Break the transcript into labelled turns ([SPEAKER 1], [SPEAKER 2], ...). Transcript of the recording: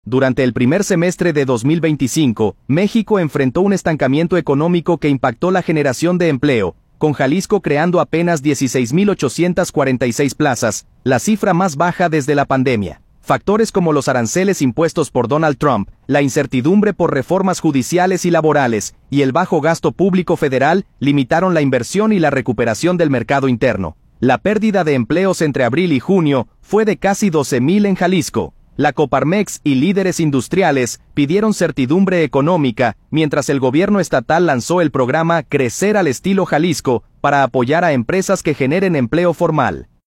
[SPEAKER 1] Durante el primer semestre de 2025, México enfrentó un estancamiento económico que impactó la generación de empleo, con Jalisco creando apenas 16.846 plazas, la cifra más baja desde la pandemia. Factores como los aranceles impuestos por Donald Trump, la incertidumbre por reformas judiciales y laborales, y el bajo gasto público federal limitaron la inversión y la recuperación del mercado interno. La pérdida de empleos entre abril y junio fue de casi 12,000 en Jalisco. La Coparmex y líderes industriales pidieron certidumbre económica, mientras el gobierno estatal lanzó el programa Crecer al Estilo Jalisco para apoyar a empresas que generen empleo formal.